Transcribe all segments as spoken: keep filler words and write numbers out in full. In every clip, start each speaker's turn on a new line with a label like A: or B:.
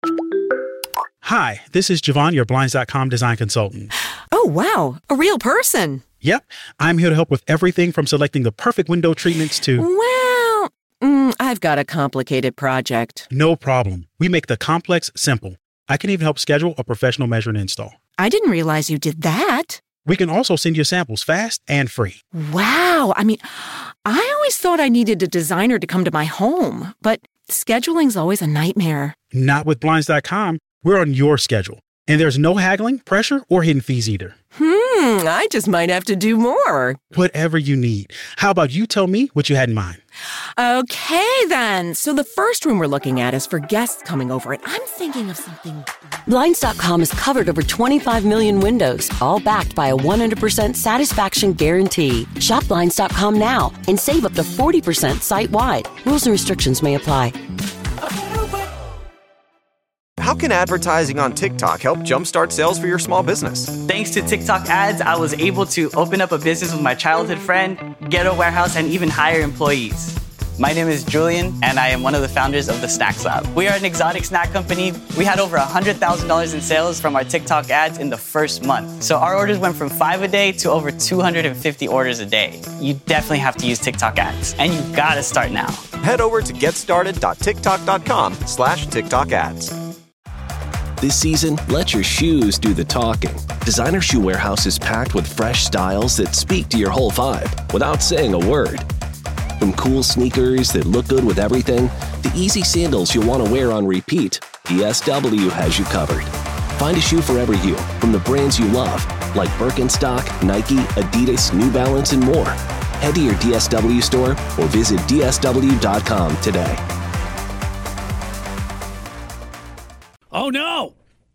A: Hi, this is Javon, your Blinds dot com design consultant.
B: Oh, wow. A real person.
A: Yep. I'm here to help with everything from selecting the perfect window treatments to...
B: Well, mm, I've got a complicated project.
A: No problem. We make the complex simple. I can even help schedule a professional measure and install.
B: I didn't realize you did that.
A: We can also send you samples fast and free.
B: Wow. I mean, I always thought I needed a designer to come to my home, but scheduling's always a nightmare.
A: Not with Blinds dot com. We're on your schedule. And there's no haggling, pressure, or hidden fees either.
B: Hmm, I just might have to do more.
A: Whatever you need. How about you tell me what you had in mind?
B: Okay, then. So the first room we're looking at is for guests coming over, and I'm thinking of something...
C: Blinds dot com has covered over twenty-five million windows, all backed by a one hundred percent satisfaction guarantee. Shop Blinds dot com now and save up to forty percent site-wide. Rules and restrictions may apply.
D: How can advertising on TikTok help jumpstart sales for your small business?
E: Thanks to TikTok ads, I was able to open up a business with my childhood friend, get a warehouse, and even hire employees. My name is Julian, and I am one of the founders of the Snacks Lab. We are an exotic snack company. We had over one hundred thousand dollars in sales from our TikTok ads in the first month. So our orders went from five a day to over two hundred fifty orders a day. You definitely have to use TikTok ads, and you gotta start now.
D: Head over to getstarted.tiktok.com slash TikTok ads.
F: This season, let your shoes do the talking. Designer Shoe Warehouse is packed with fresh styles that speak to your whole vibe without saying a word. From cool sneakers that look good with everything, to easy sandals you'll want to wear on repeat, D S W has you covered. Find a shoe for every you from the brands you love, like Birkenstock, Nike, Adidas, New Balance, and more. Head to your D S W store or visit D S W dot com today.
G: Oh, no.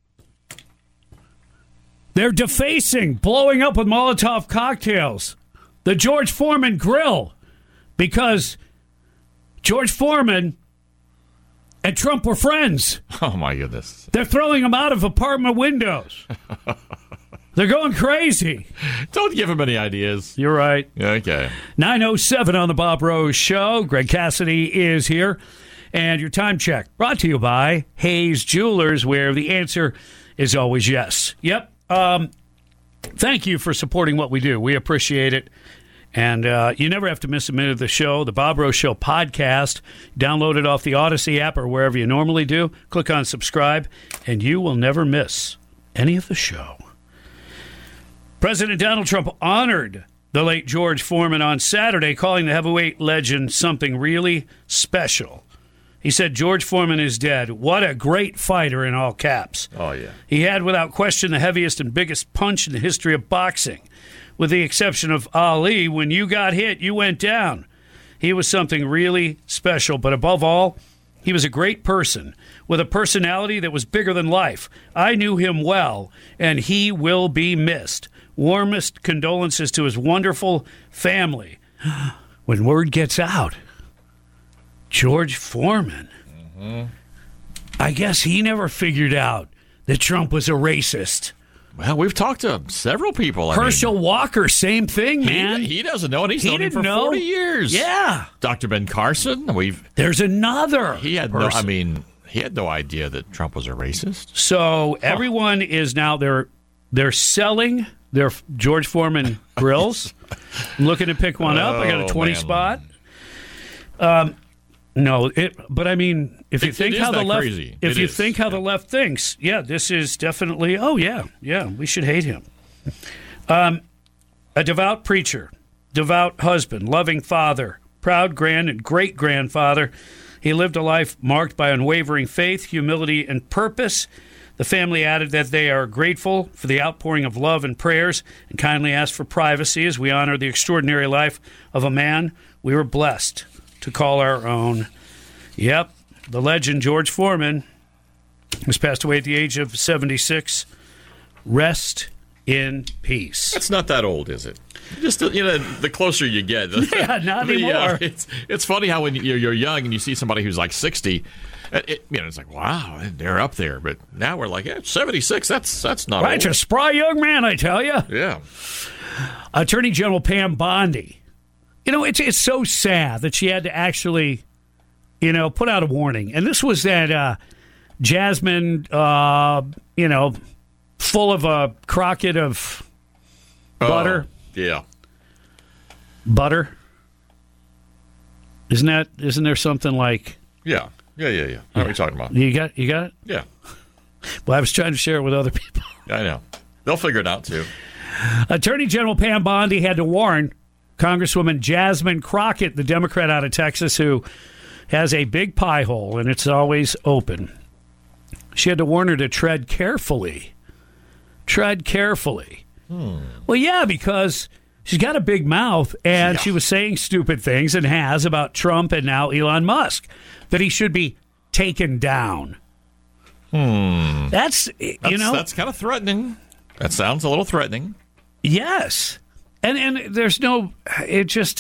G: They're defacing, blowing up with Molotov cocktails, the George Foreman grill, because George Foreman and Trump were friends.
H: Oh, my goodness.
G: They're throwing him out of apartment windows. They're going crazy.
H: Don't give him any ideas.
G: You're right.
H: Okay.
G: nine oh seven on the Bob Rose Show. Greg Cassidy is here. And your time check brought to you by Hayes Jewelers, where the answer is always yes. Yep. Um, thank you for supporting what we do. We appreciate it. And uh, you never have to miss a minute of the show. The Bob Rose Show podcast. Download it off the Odyssey app or wherever you normally do. Click on subscribe, and you will never miss any of the show. President Donald Trump honored the late George Foreman on Saturday, calling the heavyweight legend something really special. He said, George Foreman is dead. What a great fighter, in all caps.
H: Oh, yeah.
G: He had, without question, the heaviest and biggest punch in the history of boxing. With the exception of Ali, when you got hit, you went down. He was something really special. But above all, he was a great person with a personality that was bigger than life. I knew him well, and he will be missed. Warmest condolences to his wonderful family. When word gets out, George Foreman. Mm-hmm. I guess he never figured out that Trump was a racist.
H: Well, we've talked to several people. I
G: Herschel
H: mean,
G: Walker, same thing, man.
H: He, he doesn't know, and he's
G: he
H: known him for
G: know.
H: forty years.
G: Yeah.
H: Doctor Ben Carson. We've
G: There's another.
H: He had
G: person.
H: no. I mean, he had no idea that Trump was a racist.
G: So huh. everyone is now they're they're selling their George Foreman grills. I'm looking to pick one up.
H: Oh,
G: I got a twenty
H: man.
G: spot. Um. No, it. But I mean, if you
H: it,
G: think
H: it
G: how the left,
H: crazy.
G: if
H: it
G: you
H: is.
G: think how the left thinks, yeah, this is definitely. Oh yeah, yeah, we should hate him. Um, a devout preacher, devout husband, loving father, proud grand and great grandfather. He lived a life marked by unwavering faith, humility, and purpose. The family added that they are grateful for the outpouring of love and prayers and kindly ask for privacy as we honor the extraordinary life of a man we were blessed to call our own. Yep, the legend George Foreman was passed away at the age of seventy-six. Rest in peace.
H: That's not that old, is it? Just, you know, the closer you get.
G: Yeah, not
H: the,
G: anymore.
H: Uh, it's, it's funny how when you're, you're young and you see somebody who's like sixty, it, you know, it's like, wow, they're up there. But now we're like, yeah, seventy-six, that's that's not
G: right,
H: old.
G: Right, a spry young man, I tell you.
H: Yeah.
G: Attorney General Pam Bondi. You know, it's it's so sad that she had to actually, you know, put out a warning. And this was that uh, Jasmine, uh, you know, full of a crocket of butter.
H: Oh, yeah.
G: Butter. Isn't that? Isn't there something like?
H: Yeah, yeah, yeah, yeah. What are we talking about?
G: You got, you got it.
H: Yeah.
G: Well, I was trying to share it with other people.
H: I know. They'll figure it out too.
G: Attorney General Pam Bondi had to warn Congresswoman Jasmine Crockett, the Democrat out of Texas, who has a big pie hole and it's always open. She had to warn her to tread carefully. Tread carefully. Hmm. Well, yeah, because she's got a big mouth, and yeah. she was saying stupid things and has about Trump and now Elon Musk, that he should be taken down.
H: Hmm.
G: That's, you
H: that's,
G: know.
H: That's kind of threatening. That sounds a little threatening.
G: Yes. And and there's no, it just,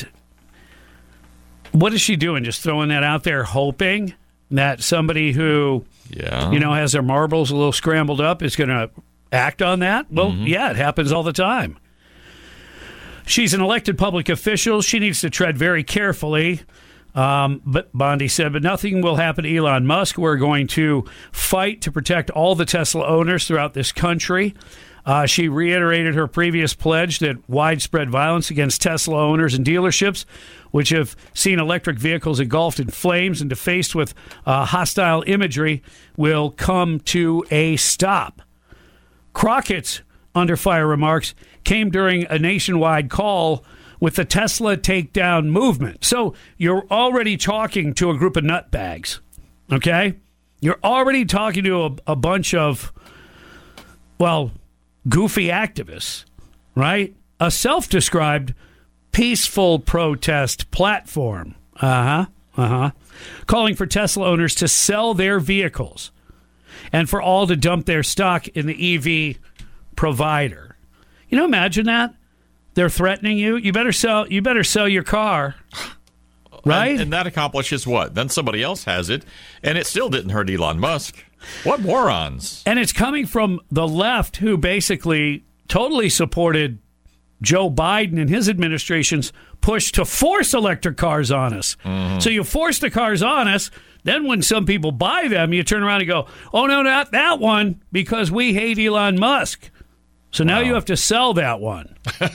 G: what is she doing? Just throwing that out there, hoping that somebody who,
H: yeah.
G: you know, has their marbles a little scrambled up is going to act on that? Well, mm-hmm. yeah, it happens all the time. She's an elected public official. She needs to tread very carefully. Um, but Bondi said, but nothing will happen to Elon Musk. We're going to fight to protect all the Tesla owners throughout this country. Uh, she reiterated her previous pledge that widespread violence against Tesla owners and dealerships, which have seen electric vehicles engulfed in flames and defaced with uh, hostile imagery, will come to a stop. Crockett's under fire remarks came during a nationwide call with the Tesla takedown movement. So you're already talking to a group of nutbags, okay? You're already talking to a, a bunch of, well, goofy activists, right? A self-described peaceful protest platform. Uh-huh, uh-huh. Calling for Tesla owners to sell their vehicles and for all to dump their stock in the E V provider. You know, imagine that. They're threatening you. You better sell you better sell your car. Right?
H: And, and that accomplishes what? Then somebody else has it, and it still didn't hurt Elon Musk. What morons.
G: And it's coming from the left, who basically totally supported Joe Biden and his administration's push to force electric cars on us. Mm-hmm. So you force the cars on us, then when some people buy them, you turn around and go, oh, no, not that one, because we hate Elon Musk. So now wow. you have to sell that one.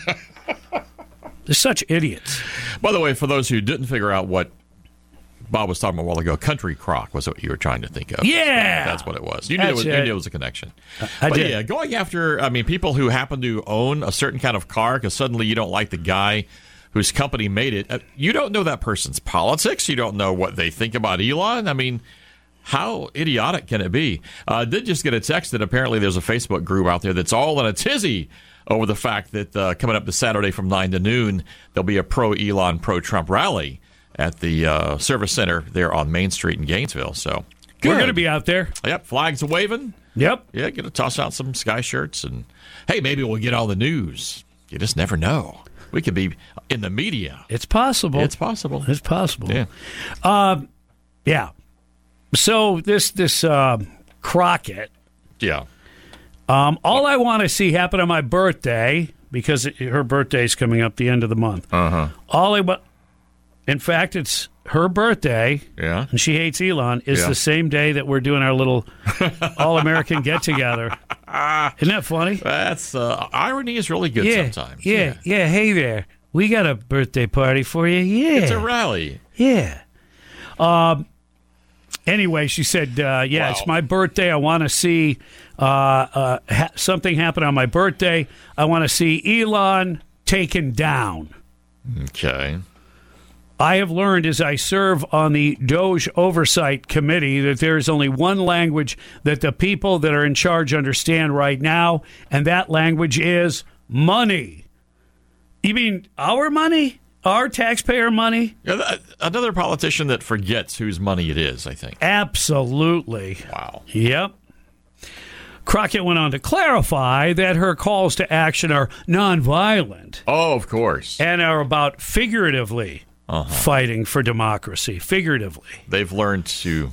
G: They're such idiots.
H: By the way, for those who didn't figure out what Bob was talking about a while ago, country crock was what you were trying to think of.
G: Yeah.
H: That's what it was. You knew, it was, you knew it was a connection.
G: I
H: but
G: did.
H: yeah, going after, I mean, people who happen to own a certain kind of car because suddenly you don't like the guy whose company made it. You don't know that person's politics. You don't know what they think about Elon. I mean, how idiotic can it be? I uh, did just get a text that apparently there's a Facebook group out there that's all in a tizzy over the fact that uh, coming up this Saturday from nine to noon, there'll be a pro-Elon, pro-Trump rally at the uh, Service Center there on Main Street in Gainesville. So
G: good. We're going to be out there.
H: Yep, flags waving.
G: Yep.
H: Yeah, going to toss out some sky shirts. And, hey, maybe we'll get all the news. You just never know. We could be in the media.
G: It's possible.
H: It's possible.
G: It's possible.
H: Yeah.
G: Um, yeah. So this, this uh, Crockett.
H: Yeah.
G: Um, all I want to see happen on my birthday, because it, her birthday's coming up the end of the month.
H: Uh-huh.
G: All I want, in fact, it's her birthday,
H: yeah,
G: and she hates Elon, is
H: yeah.
G: the same day that we're doing our little all-American get-together. Isn't that funny?
H: That's, uh, irony is really good
G: yeah,
H: sometimes.
G: Yeah, yeah, yeah, hey there. We got a birthday party for you. Yeah.
H: It's a rally.
G: Yeah. Um. Anyway, she said, uh, yeah, wow. It's my birthday. I want to see uh, uh, ha- something happen on my birthday. I want to see Elon taken down.
H: Okay.
G: I have learned as I serve on the Doge Oversight Committee that there is only one language that the people that are in charge understand right now, and that language is money. You mean our money? Our taxpayer money?
H: Yeah, another politician that forgets whose money it is, I think.
G: Absolutely.
H: Wow.
G: Yep. Crockett went on to clarify that her calls to action are nonviolent.
H: Oh, of course.
G: And are about figuratively uh-huh. fighting for democracy. Figuratively.
H: They've learned to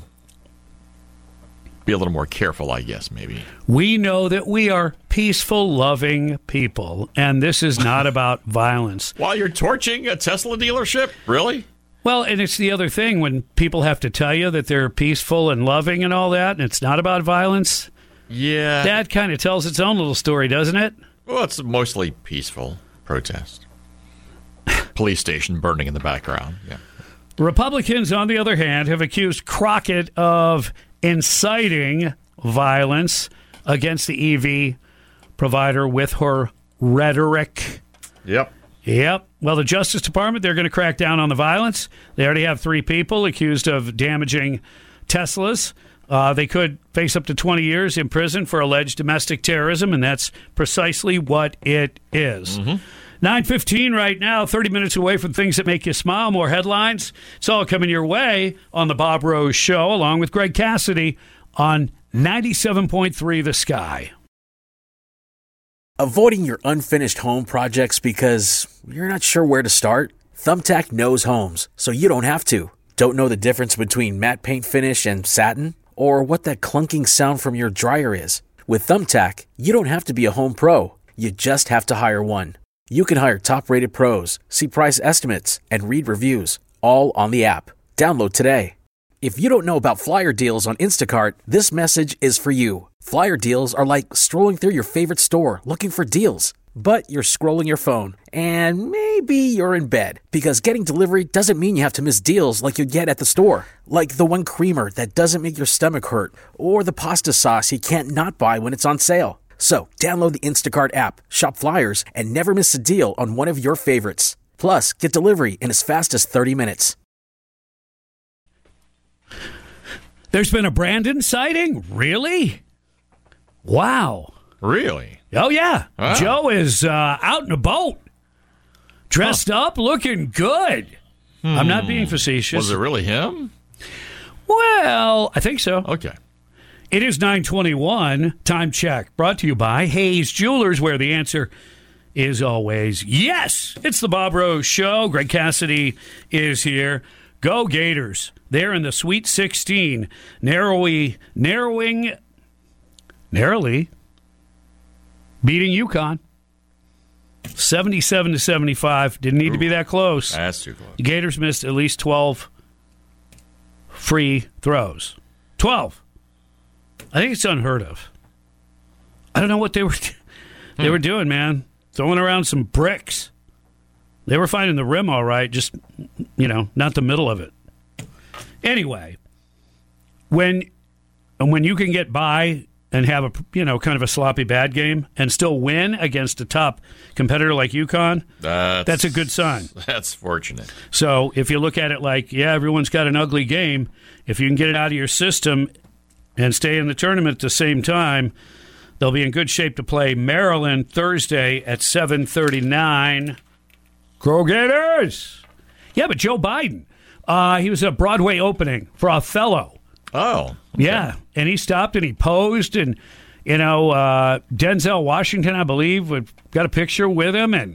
H: be a little more careful, I guess, maybe.
G: We know that we are peaceful, loving people, and this is not about violence.
H: While you're torching a Tesla dealership? Really?
G: Well, and it's the other thing when people have to tell you that they're peaceful and loving and all that, and it's not about violence.
H: Yeah.
G: That kind of tells its own little story, doesn't it?
H: Well, it's mostly peaceful protest. Police station burning in the background. Yeah.
G: Republicans, on the other hand, have accused Crockett of inciting violence against the E V provider with her rhetoric.
H: Yep.
G: Yep. Well, the Justice Department, they're going to crack down on the violence. They already have three people accused of damaging Teslas. Uh, they could face up to twenty years in prison for alleged domestic terrorism, and that's precisely what it is. Mm-hmm. nine fifteen right now, thirty minutes away from things that make you smile. More headlines. It's all coming your way on the Bob Rose Show, along with Greg Cassidy on ninety-seven point three The Sky.
I: Avoiding your unfinished home projects because you're not sure where to start? Thumbtack knows homes, so you don't have to. Don't know the difference between matte paint finish and satin? Or what that clunking sound from your dryer is? With Thumbtack, you don't have to be a home pro. You just have to hire one. You can hire top-rated pros, see price estimates, and read reviews, all on the app. Download today. If you don't know about flyer deals on Instacart, this message is for you. Flyer deals are like strolling through your favorite store looking for deals. But you're scrolling your phone, and maybe you're in bed, because getting delivery doesn't mean you have to miss deals like you get at the store. Like the one creamer that doesn't make your stomach hurt, or the pasta sauce you can't not buy when it's on sale. So, download the Instacart app, shop flyers, and never miss a deal on one of your favorites. Plus, get delivery in as fast as thirty minutes.
G: There's been a Brandon sighting? Really? Wow.
H: Really?
G: Oh, yeah.
H: Wow.
G: Joe is uh, out in a boat, dressed huh. up, looking good. Hmm. I'm not being facetious.
H: Was it really him?
G: Well, I think so.
H: Okay.
G: It is nine twenty-one. Time check. Brought to you by Hayes Jewelers, where the answer is always yes. It's the Bob Rose Show. Greg Cassidy is here. Go Gators. They're in the Sweet sixteen. Narrowly, narrowing, narrowly beating UConn. seventy-seven to seventy-five. Didn't need Ooh, to be that close.
H: That's too close.
G: The Gators missed at least twelve free throws. twelve. I think it's unheard of. I don't know what they were they hmm. were doing, man. Throwing around some bricks. They were finding the rim all right, just, you know, not the middle of it. Anyway, when when you can get by and have a, you know, kind of a sloppy bad game and still win against a top competitor like UConn, that's, that's a good sign.
H: That's fortunate.
G: So if you look at it like, yeah, everyone's got an ugly game, if you can get it out of your system and stay in the tournament at the same time, they'll be in good shape to play Maryland Thursday at seven thirty-nine. Go Gators! Yeah, but Joe Biden, uh, he was at a Broadway opening for Othello.
H: Oh. Okay.
G: Yeah, and he stopped and he posed, and, you know, uh, Denzel Washington, I believe, got a picture with him, and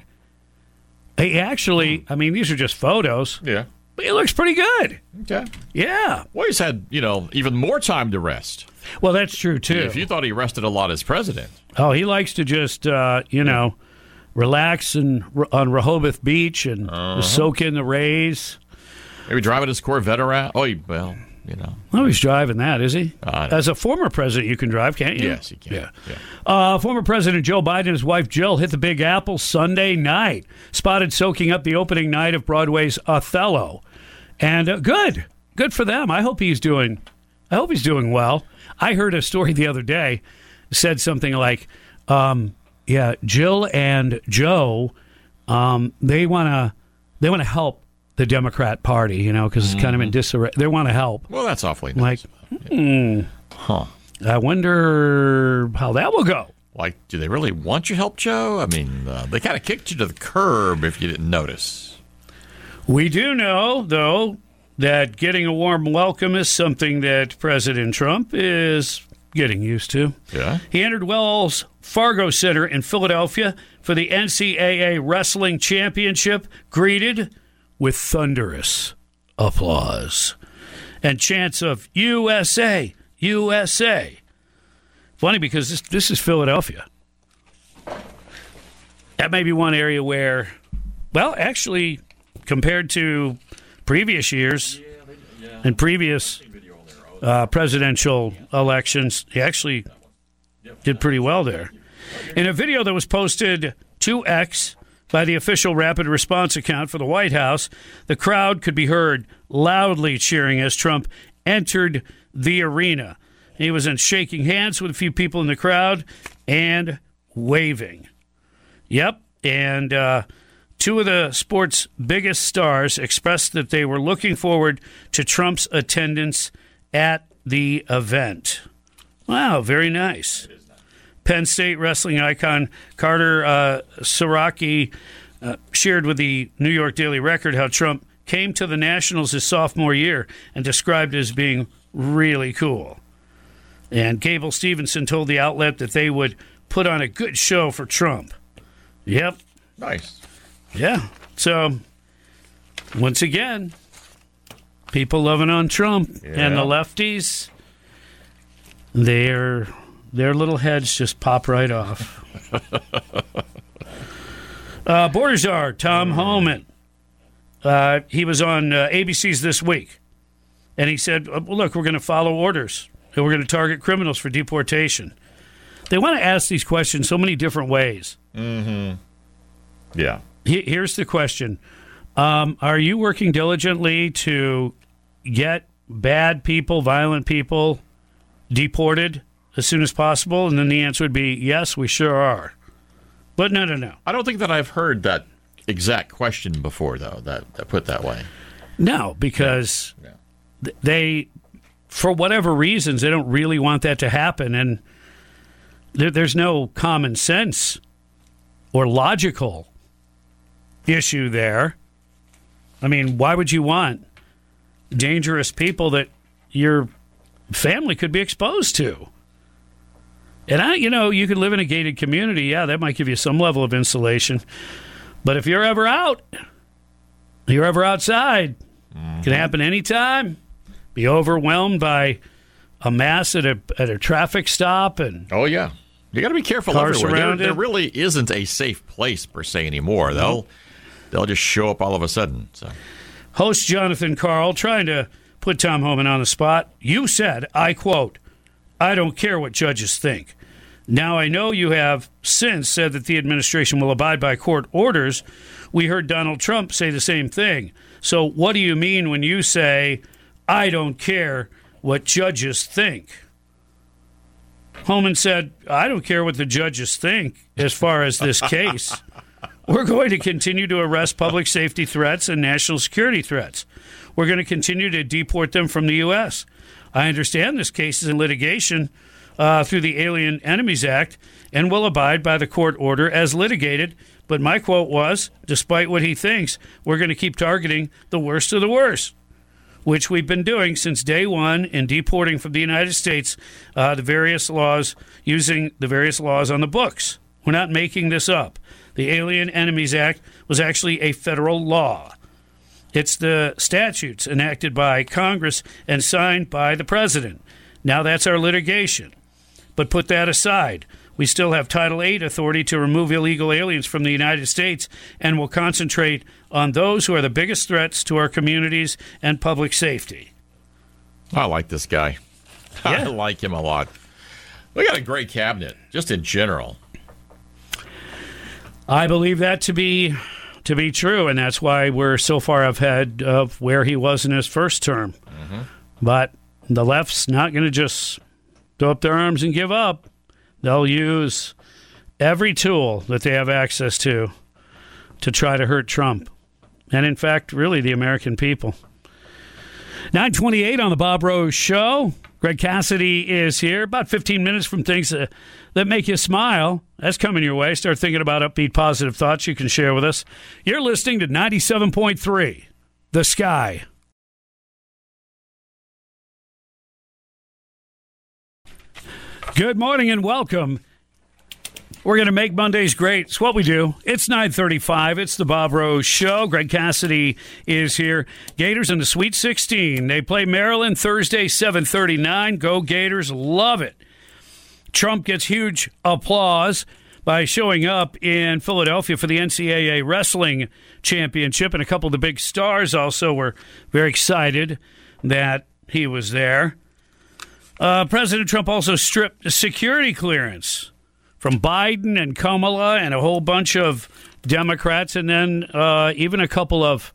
G: he actually, I mean, these are just photos.
H: Yeah.
G: But he looks pretty good.
H: Okay.
G: Yeah.
H: Well, he's had, you know, even more time to rest.
G: Well, that's true, too.
H: If you thought he rested a lot as president.
G: Oh, he likes to just, uh, you know, relax and on Rehoboth Beach and uh-huh. soak in the rays.
H: Maybe driving his Corvette around. Oh, he, well, you know.
G: Oh, he's driving that, is he?
H: Uh,
G: As a former president, you can drive, can't you?
H: Yes, you can.
G: Yeah. yeah. Uh, former President Joe Biden and his wife Jill hit the Big Apple Sunday night, spotted soaking up the opening night of Broadway's Othello. And uh, good. Good for them. I hope he's doing I hope he's doing well. I heard a story the other day, said something like, um, yeah, Jill and Joe, um, they want to they want to help the Democrat Party, you know, because it's mm-hmm. kind of in disarray. They want to help.
H: Well, that's awfully nice.
G: Like, hmm,
H: huh.
G: I wonder how that will go.
H: Like, do they really want your help, Joe? I mean, uh, they kind of kicked you to the curb if you didn't notice.
G: We do know, though, that getting a warm welcome is something that President Trump is getting used to.
H: Yeah.
G: He entered Wells Fargo Center in Philadelphia for the N C double A Wrestling Championship, greeted with thunderous applause and chants of U S A, U S A. Funny because this, this is Philadelphia. That may be one area where, well, actually, compared to previous years and previous uh, presidential elections. He actually did pretty well there. In a video that was posted to X by the official rapid response account for the White House, the crowd could be heard loudly cheering as Trump entered the arena. He was in shaking hands with a few people in the crowd and waving. Yep, and uh, two of the sport's biggest stars expressed that they were looking forward to Trump's attendance at the event. Wow, very nice. Penn State wrestling icon Carter uh, Siraki uh, shared with the New York Daily Record how Trump came to the Nationals his sophomore year and described it as being really cool. And Gable Stevenson told the outlet that they would put on a good show for Trump. Yep.
H: Nice.
G: Yeah. So, once again, people loving on Trump
H: yeah.
G: and the lefties, their their little heads just pop right off. uh, Border czar Tom Homan, uh, he was on uh, A B C's This Week, and he said, well, look, we're going to follow orders, and we're going to target criminals for deportation. They want to ask these questions so many different ways.
H: Mm-hmm. Yeah.
G: Here's the question. Um, are you working diligently to get bad people, violent people deported as soon as possible? And then the answer would be, yes, we sure are. But no, no, no.
H: I don't think that I've heard that exact question before, though, that, that put that way.
G: No, because
H: yeah.
G: Yeah. they, for whatever reasons, they don't really want that to happen. And there, there's no common sense or logical issue there. I mean, why would you want dangerous people that your family could be exposed to? And, I, you know, you could live in a gated community. Yeah, that might give you some level of insulation. But if you're ever out, you're ever outside, mm-hmm. it can happen anytime. Be overwhelmed by a mass at a at a traffic stop. And
H: oh, yeah. You got to be careful
G: cars
H: everywhere. There, there really isn't a safe place, per se, anymore. They'll,
G: no.
H: they'll just show up all of a sudden. So,
G: host Jonathan Karl trying to put Tom Homan on the spot. You said, I quote, I don't care what judges think. Now, I know you have since said that the administration will abide by court orders. We heard Donald Trump say the same thing. So what do you mean when you say, I don't care what judges think? Homan said, I don't care what the judges think as far as this case. We're going to continue to arrest public safety threats and national security threats. We're going to continue to deport them from the U S. I understand this case is in litigation uh, through the Alien Enemies Act and will abide by the court order as litigated. But my quote was, despite what he thinks, we're going to keep targeting the worst of the worst, which we've been doing since day one in deporting from the United States uh, the various laws, using the various laws on the books. We're not making this up. The Alien Enemies Act was actually a federal law. It's the statutes enacted by Congress and signed by the president. Now that's our litigation. But put that aside. We still have Title eight authority to remove illegal aliens from the United States, and will concentrate on those who are the biggest threats to our communities and public safety.
H: I like this guy.
G: Yeah.
H: I like him a lot. We got a great cabinet, just in general.
G: I believe that to be to be true, and that's why we're so far ahead of where he was in his first term.
H: Mm-hmm.
G: But the left's not going to just throw up their arms and give up. They'll use every tool that they have access to to try to hurt Trump. And, in fact, really the American people. nine twenty-eight on the Bob Rose Show. Greg Cassidy is here. About fifteen minutes from things that, that make you smile. That's coming your way. Start thinking about upbeat, positive thoughts you can share with us. You're listening to ninety-seven point three, The Sky. Good morning and welcome. We're going to make Mondays great. It's what we do. It's nine thirty-five. It's the Bob Rose Show. Greg Cassidy is here. Gators in the Sweet sixteen. They play Maryland Thursday, seven thirty-nine. Go Gators. Love it. Trump gets huge applause. by showing up in Philadelphia for the N C double A Wrestling Championship. And a couple of the big stars also were very excited that he was there. Uh, President Trump also stripped security clearance from Biden and Kamala and a whole bunch of Democrats, and then uh, even a couple of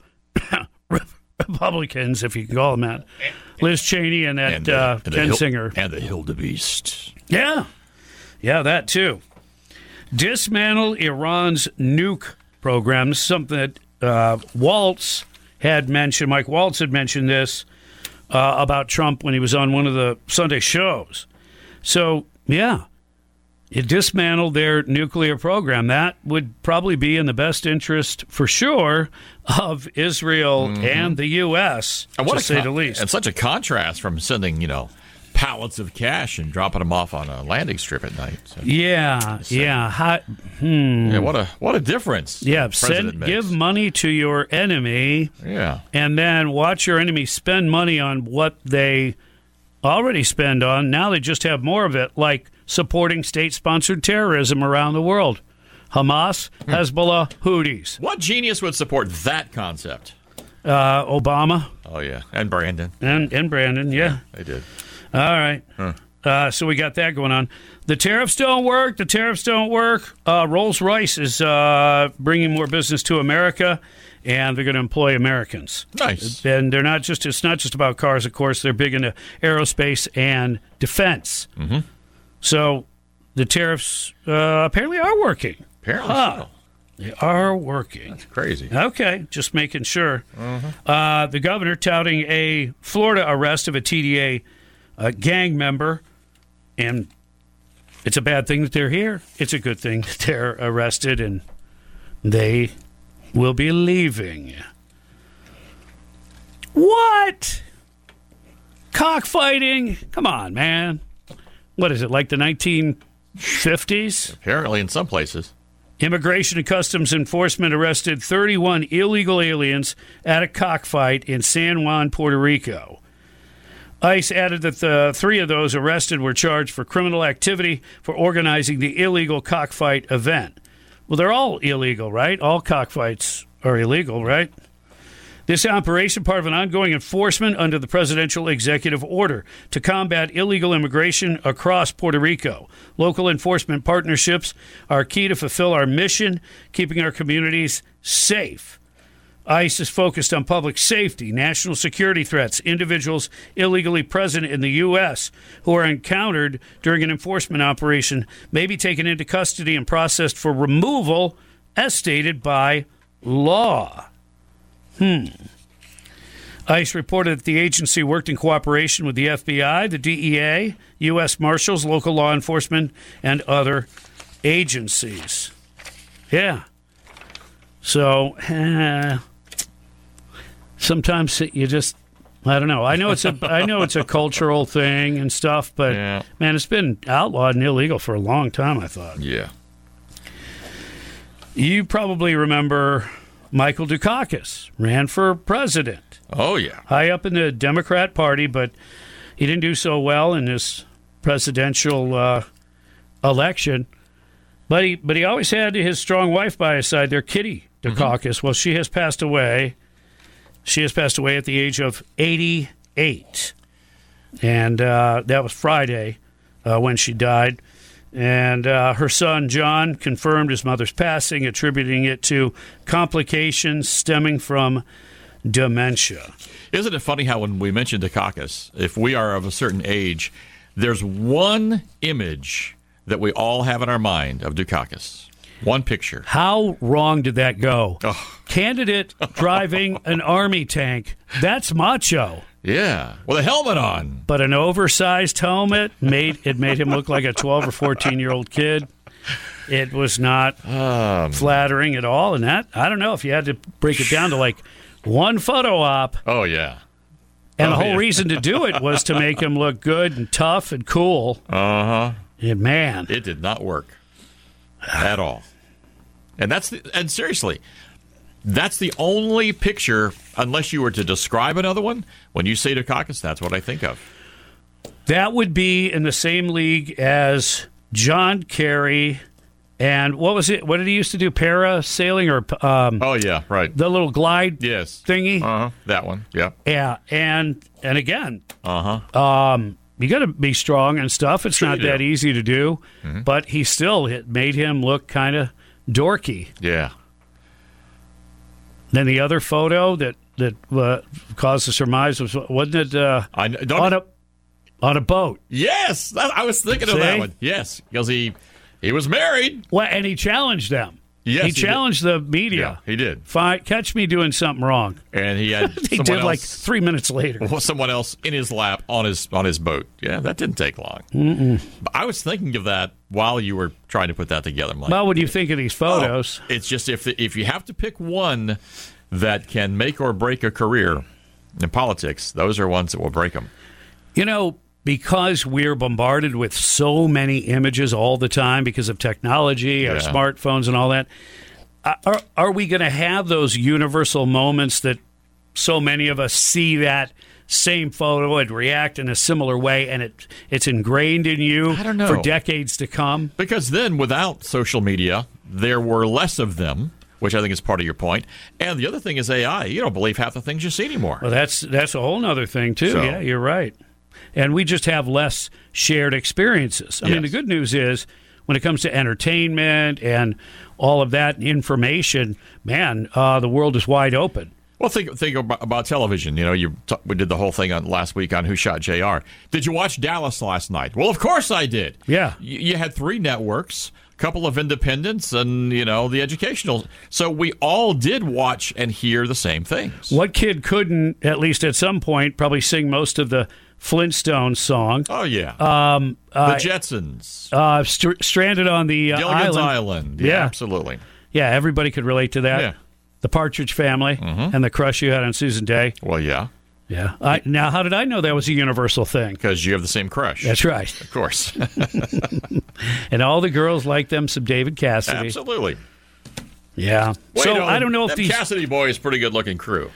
G: Republicans, if you can call them that. Liz Cheney and that
H: and, uh,
G: uh,
H: and
G: Ken
H: Hil-
G: Singer.
H: And the Hildebeest.
G: Yeah. Yeah, that too. Dismantle Iran's nuke program, something that uh, Waltz had mentioned. Mike Waltz had mentioned this uh, about Trump when he was on one of the Sunday shows. So, yeah, it dismantled their nuclear program. That would probably be in the best interest, for sure, of Israel mm-hmm. and the U S,
H: and what
G: to
H: a
G: say
H: con-
G: the least.
H: And such a contrast from sending, you know, pallets of cash and dropping them off on a landing strip at night. So,
G: yeah, yeah. How, hmm.
H: yeah. What a what a difference.
G: Yeah, send, give money to your enemy.
H: Yeah,
G: and then watch your enemy spend money on what they already spend on. Now they just have more of it, like supporting state-sponsored terrorism around the world. Hamas, hmm. Hezbollah, Houthis.
H: What genius would support that concept?
G: Uh, Obama.
H: Oh yeah, and Brandon.
G: And and Brandon. Yeah,
H: yeah they did.
G: All right. Huh. Uh, so we got that going on. The tariffs don't work. The tariffs don't work. Uh, Rolls-Royce is uh, bringing more business to America, and they're going to employ Americans.
H: Nice.
G: And they're not just. It's not just about cars, of course. They're big into aerospace and defense.
H: Mm-hmm.
G: So the tariffs uh, apparently are working.
H: Apparently
G: huh.
H: so.
G: They are working.
H: That's crazy.
G: Okay, just making sure.
H: Uh-huh.
G: Uh, the governor touting a Florida arrest of a T D A a gang member, and it's a bad thing that they're here. It's a good thing that they're arrested, and they will be leaving. What? Cockfighting? Come on, man. What is it, like the nineteen fifties?
H: Apparently in some places.
G: Immigration and Customs Enforcement arrested thirty-one illegal aliens at a cockfight in San Juan, Puerto Rico. ICE added that the three of those arrested were charged for criminal activity for organizing the illegal cockfight event. Well, they're all illegal, right? All cockfights are illegal, right? This operation, part of an ongoing enforcement under the presidential executive order to combat illegal immigration across Puerto Rico. Local enforcement partnerships are key to fulfill our mission, keeping our communities safe. ICE is focused on public safety, national security threats, individuals illegally present in the U S who are encountered during an enforcement operation may be taken into custody and processed for removal as stated by law. Hmm. ICE reported that the agency worked in cooperation with the F B I, the D E A, U S Marshals, local law enforcement, and other agencies. Yeah. So, uh, sometimes you just, I don't know. I know it's a, I know it's a cultural thing and stuff, but
H: yeah.
G: man, it's been outlawed and illegal for a long time, I thought.
H: Yeah.
G: You probably remember Michael Dukakis ran for president.
H: Oh, yeah.
G: High up in the Democrat Party, but he didn't do so well in this presidential uh, election. But he, but he always had his strong wife by his side there, Kitty Dukakis. Mm-hmm. Well, she has passed away. She has passed away at the age of eighty-eight. And uh, that was Friday uh, when she died. And uh, her son, John, confirmed his mother's passing, attributing it to complications stemming from dementia.
H: Isn't it funny how when we mention Dukakis, if we are of a certain age, there's one image that we all have in our mind of Dukakis. One picture.
G: How wrong did that go?
H: Oh.
G: Candidate driving an army tank. That's macho.
H: Yeah, with a helmet on.
G: But an oversized helmet made it made him look like a twelve or fourteen year old kid. It was not um, flattering at all. And that, I don't know if you had to break it down to like one photo op.
H: Oh, yeah.
G: And
H: oh,
G: the whole
H: yeah.
G: reason to do it was to make him look good and tough and cool.
H: Uh-huh.
G: And man.
H: It did not work at all. And that's the, and seriously, that's the only picture, unless you were to describe another one, when you say Dukakis, that's what I think of.
G: That would be in the same league as John Kerry And what was it? What did he used to do? Parasailing or um,
H: oh yeah, right.
G: The little glide
H: yes
G: thingy.
H: Uh huh. That one. Yeah.
G: Yeah, and and again,
H: uh huh.
G: Um, you got to be strong and stuff. It's
H: Sure
G: not
H: you
G: that
H: do.
G: easy to do,
H: Mhm.
G: but he still it made him look kind of dorky.
H: Yeah.
G: Then the other photo that that uh, caused the surmise was wasn't it uh,
H: I kn- don't
G: on a on a boat?
H: Yes, that, I was thinking of
G: See?
H: that one. Yes, because he he was married.
G: Well, and he challenged them.
H: Yes,
G: he
H: he did.
G: challenged the media.
H: Yeah, he did.
G: Fine, catch me doing something wrong.
H: And he had
G: He
H: someone
G: did
H: else,
G: like three minutes later.
H: well, someone else in his lap on his on his boat. Yeah, that didn't take long.
G: Mm-mm.
H: But I was thinking of that while you were trying to put that together. I'm like,
G: Well, when you think of these photos,
H: oh, it's just if if you have to pick one that can make or break a career in politics, those are ones that will break them.
G: you know, because we're bombarded with so many images all the time because of technology, our
H: Yeah.
G: smartphones, and all that. Are, are we going to have those universal moments that so many of us see that same photo and react in a similar way, and it it's ingrained in you
H: I don't know.
G: for decades to come?
H: Because then, without social media, there were less of them, which I think is part of your point. And the other thing is A I. You don't believe half the things you see anymore.
G: Well, that's that's a whole other thing too.
H: So-
G: Yeah, you're right. And we just have less shared experiences. I mean, the
H: Yes.
G: good news is when it comes to entertainment and all of that information, man, uh, the world is wide open.
H: Well, think think about, about television. You know, you t- we did the whole thing on last week on Who Shot J R. Did you watch Dallas last night? Well, of course I did.
G: Yeah.
H: Y- you had three networks, a couple of independents, and you know the educational. So we all did watch and hear the same things.
G: What kid couldn't, at least at some point, probably sing most of the Flintstones song?
H: Oh yeah,
G: Um,
H: the
G: uh,
H: Jetsons,
G: uh, str- stranded on the uh,
H: Gilligan's
G: island.
H: Island. Yeah,
G: Yeah.
H: absolutely.
G: Yeah, everybody could relate to that.
H: Yeah.
G: The Partridge Family and the crush you had on Susan Day.
H: Well, yeah,
G: Yeah. I, now, how did I know that was a universal thing?
H: because you have the same crush.
G: That's right.
H: Of course.
G: And all the girls like them some David Cassidy.
H: Absolutely.
G: Yeah.
H: Well,
G: so
H: you know,
G: I don't know if
H: them
G: these.
H: Cassidy boys, pretty good looking crew.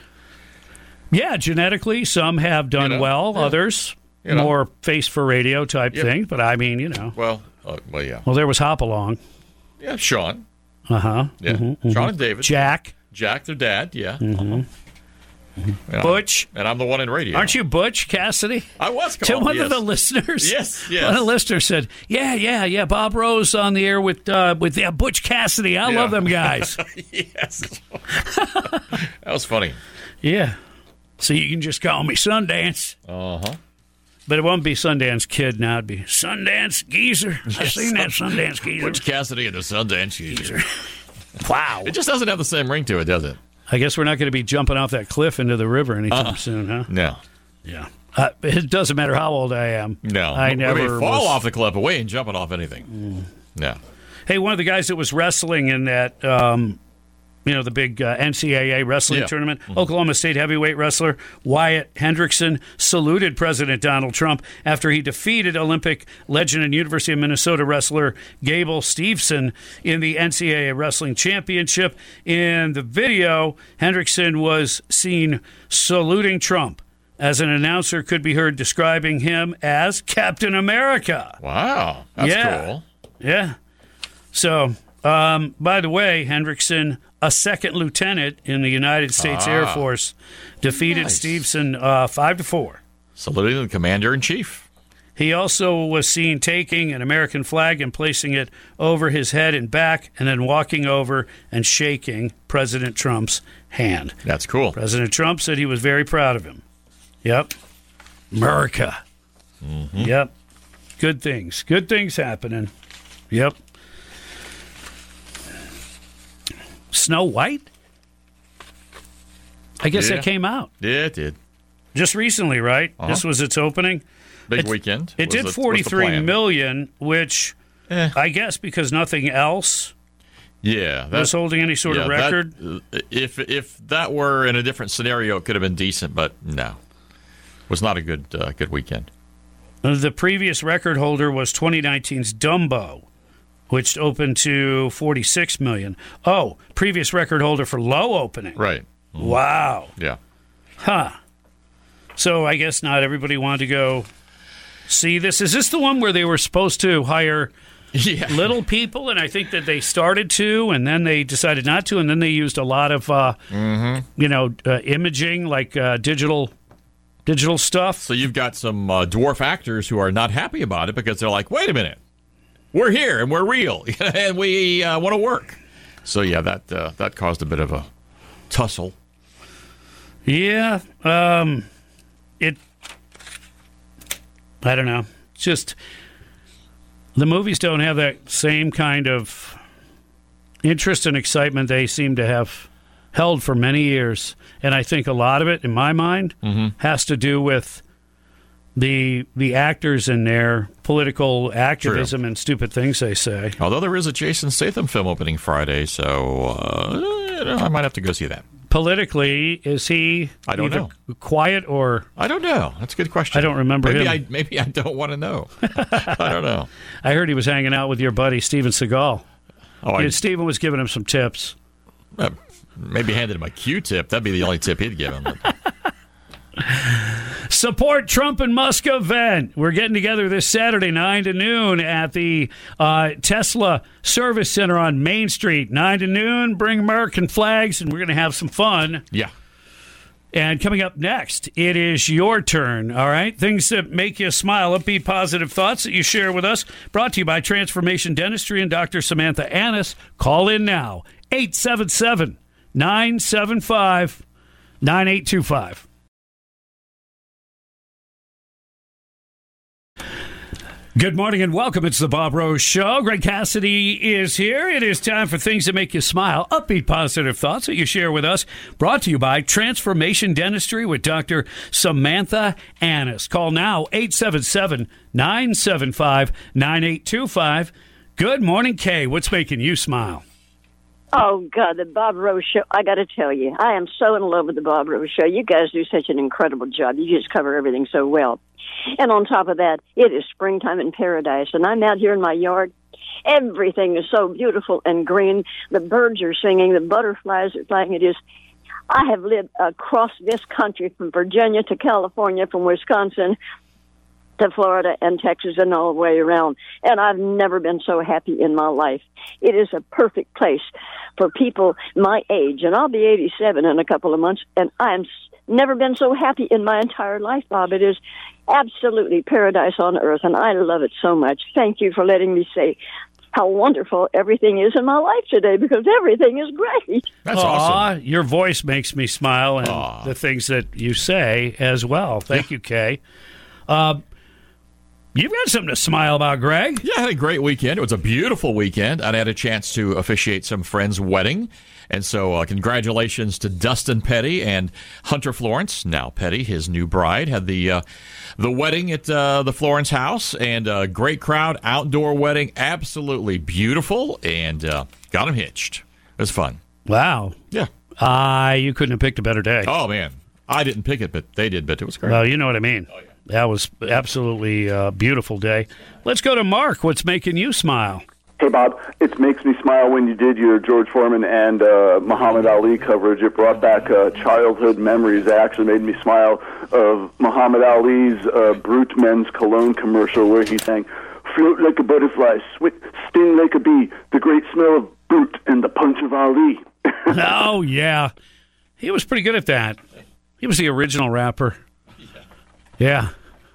G: Yeah, genetically, some have done
H: You know,
G: well.
H: yeah.
G: Others
H: You know.
G: more face for radio type
H: Yep.
G: thing. But I mean, you know.
H: Well, uh, well, yeah,
G: Well, there was Hopalong.
H: yeah. Sean,
G: Uh huh.
H: yeah, Sean and David,
G: Jack.
H: Jack, their dad, yeah. Uh-huh. Yeah.
G: Butch.
H: and I'm the one in radio.
G: Aren't you Butch Cassidy?
H: I was
G: To
H: called.
G: one
H: yes.
G: of the listeners.
H: Yes, yes.
G: One of the listeners said, "Yeah, yeah, yeah." Bob Rose on the air with uh, with uh, Butch Cassidy. I
H: Yeah.
G: love them guys.
H: Yes, that was funny.
G: Yeah. So you can just call me Sundance.
H: Uh huh.
G: But it won't be Sundance Kid now. It'd be Sundance Geezer. I've seen that Sundance Geezer.
H: Butch Cassidy and the Sundance Geezer.
G: Wow.
H: It just doesn't have the same ring to it, does it?
G: I guess we're not going to be jumping off that cliff into the river anytime
H: Uh-uh.
G: soon, huh?
H: No,
G: Yeah. Uh, it doesn't matter how old I am.
H: no.
G: I
H: We
G: never
H: may fall
G: was-
H: off the cliff, but we ain't jumping off anything. No.
G: Hey, one of the guys that was wrestling in that, um, you know, the big uh, N C double A wrestling
H: Yeah.
G: tournament, Oklahoma State heavyweight wrestler Wyatt Hendrickson saluted President Donald Trump after he defeated Olympic legend and University of Minnesota wrestler Gable Steveson in the N C double A wrestling championship. In the video, Hendrickson was seen saluting Trump as an announcer could be heard describing him as Captain America.
H: Wow, that's
G: Yeah.
H: cool.
G: Yeah. So, um, by the way, Hendrickson, a second lieutenant in the United States Air
H: Ah.
G: Force, defeated
H: Nice.
G: Steveson uh, five to four.
H: Saluting the commander in chief.
G: He also was seen taking an American flag and placing it over his head and back, and then walking over and shaking President Trump's hand.
H: That's cool.
G: President Trump said he was very proud of him. Yep. America.
H: Mm-hmm.
G: Yep. Good things. Good things happening. Yep. Snow White? I guess
H: Yeah.
G: that came out
H: Yeah, it did.
G: just recently, right?
H: Uh-huh.
G: This was its opening.
H: Big
G: It-
H: weekend.
G: It
H: was
G: did
H: the- was the
G: forty-three
H: plan.
G: million, which
H: Eh.
G: I guess because nothing else
H: Yeah,
G: was holding any sort of
H: yeah, that-
G: record.
H: uh, if if that were in a different scenario, it could have been decent, but no, was not a good uh, good weekend.
G: The previous record holder was twenty nineteen's Dumbo, which opened to forty-six million. Oh, previous record holder for low opening.
H: Right.
G: Wow.
H: Yeah.
G: Huh. So I guess not everybody wanted to go see this. Is this the one where they were supposed to hire
H: Yeah.
G: little people, and I think that they started to, and then they decided not to, and then they used a lot of, uh,
H: mm-hmm.
G: you know, uh, imaging, like uh, digital digital stuff.
H: So you've got some uh, dwarf actors who are not happy about it because they're like, wait a minute, we're here and we're real, and we uh, want to work. So, yeah, that uh, that caused a bit of a tussle.
G: Yeah. Um, it, I don't know. It's just, the movies don't have that same kind of interest and excitement they seem to have held for many years. And I think a lot of it, in my mind,
H: mm-hmm.
G: has to do with the the actors and their political activism
H: True.
G: and stupid things they say.
H: Although there is a Jason Statham film opening Friday, so uh, you know, I might have to go see that.
G: Politically, is he
H: I don't
G: either
H: know.
G: quiet or...
H: I don't know. That's a good question.
G: I don't remember
H: maybe
G: him.
H: I, maybe I don't want to know. I don't know.
G: I heard he was hanging out with your buddy, Steven Seagal.
H: Oh, I,
G: Steven was giving him some tips.
H: Uh, maybe handed him a Q-tip. That'd be the only tip he'd give him.
G: Support Trump and Musk event. We're getting together this Saturday, nine to noon, at the uh, Tesla Service Center on Main Street. nine to noon, bring American flags, and we're going to have some fun.
H: Yeah.
G: And coming up next, it is your turn, all right? Things that make you smile, upbeat, positive thoughts that you share with us. Brought to you by Transformation Dentistry and Doctor Samantha Annis. Call in now, eight seven seven, nine seven five, nine eight two five. Good morning and welcome. It's the Bob Rose Show. Greg Cassidy is here. It is time for things that make you smile. Upbeat, positive thoughts that you share with us. Brought to you by Transformation Dentistry with Doctor Samantha Annis. Call now, eight seven seven, nine seven five, nine eight two five. Good morning, Kay. What's making you smile?
J: Oh, God, the Bob Rose Show. I got to tell you, I am so in love with the Bob Rose Show. You guys do such an incredible job. You just cover everything so well. And on top of that, it is springtime in paradise, and I'm out here in my yard. Everything is so beautiful and green. The birds are singing. The butterflies are flying. It is. I have lived across this country from Virginia to California, from Wisconsin to Florida and Texas and all the way around, and I've never been so happy in my life. It is a perfect place for people my age, and I'll be eighty-seven in a couple of months, and I'm never been so happy in my entire life, Bob. It is absolutely paradise on earth, and I love it so much. Thank you for letting me say how wonderful everything is in my life today, because everything is great.
H: That's
G: Aww,
H: awesome.
G: Your voice makes me smile, and
H: Aww.
G: the things that you say as well. Thank yeah. you, Kay. Uh, You've got something to smile about, Greg.
H: Yeah, I had a great weekend. It was a beautiful weekend. I had a chance to officiate some friends' wedding. And so uh, congratulations to Dustin Petty and Hunter Florence. Now Petty, his new bride, had the uh, the wedding at uh, the Florence house. And a great crowd, outdoor wedding, absolutely beautiful. And uh, got them hitched. It was fun.
G: Wow.
H: Yeah.
G: Uh, you couldn't have picked a better day.
H: Oh, man. I didn't pick it, but they did, but it was great.
G: Well, you know what I mean. Oh, yeah. That was absolutely a beautiful day. Let's go to Mark. What's making you smile?
K: Hey, Bob. It makes me smile when you did your George Foreman and uh, Muhammad Ali coverage. It brought back uh, childhood memories. It actually made me smile of Muhammad Ali's uh, Brute Men's Cologne commercial where he sang, "Float like a butterfly, sw- sting like a bee, the great smell of Brute and the punch of Ali."
G: Oh, yeah. He was pretty good at that. He was the original rapper. Yeah.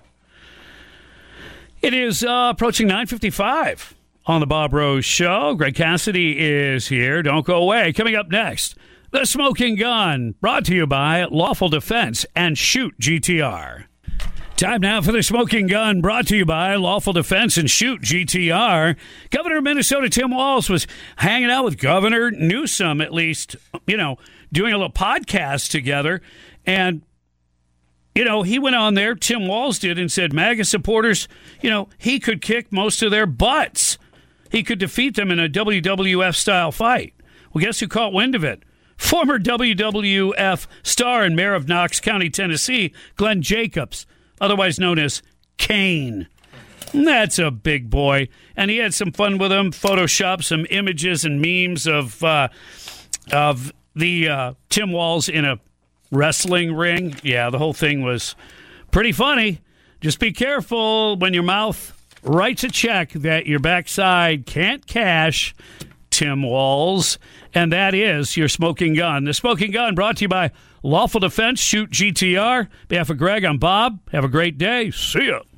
G: It is uh, approaching nine fifty-five on the Bob Rose Show. Greg Cassidy is here. Don't go away. Coming up next, The Smoking Gun, brought to you by Lawful Defense and Shoot G T R. Time now for The Smoking Gun, brought to you by Lawful Defense and Shoot G T R. Governor of Minnesota Tim Walz was hanging out with Governor Newsom, at least, you know, doing a little podcast together. And you know, he went on there, Tim Walz did, and said MAGA supporters, you know, he could kick most of their butts. He could defeat them in a W W F-style fight. Well, guess who caught wind of it? Former W W F star and mayor of Knox County, Tennessee, Glenn Jacobs, otherwise known as Kane. That's a big boy. And he had some fun with him, photoshopped some images and memes of, uh, of the uh, Tim Walz in a wrestling ring. Yeah, the whole thing was pretty funny. Just be careful when your mouth writes a check that your backside can't cash, Tim Walls, and that is your smoking gun. The smoking gun brought to you by Lawful Defense. Shoot G T R. On behalf of Greg, I'm Bob. Have a great day. See ya.